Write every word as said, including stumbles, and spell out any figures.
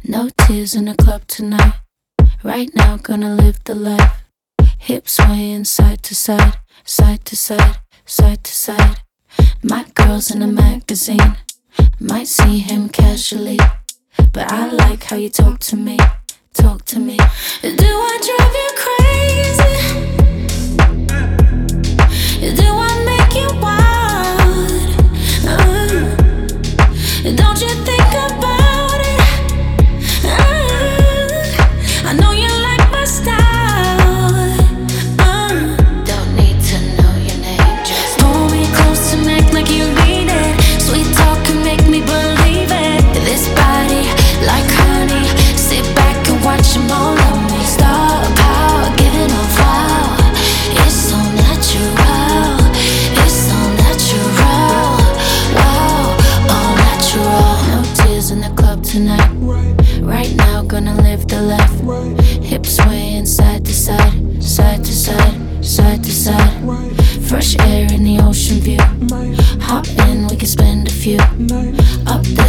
No tears in the club tonight. Right now, gonna live the life. Hips swaying side to side, side to side, side to side. My girl's in a magazine. Might see him casually, but I like how you talk to me, talk to me. Do I drive you crazy? Do I make you wild? Uh, don't you think about it? Uh, I know you like my style. Uh, don't need to know your name, just pull me close and act like you need it. Sweet talk can make me believe it. This body like honey, sit back and watch them all on me. Star power, giving off wow. It's so natural, it's so natural. Wow, all natural. No tears in the club tonight. Right now, gonna live the life. Hips swaying side to side, side to side, side to side. Fresh air in the ocean view. Hop in, we can spend a few. Up there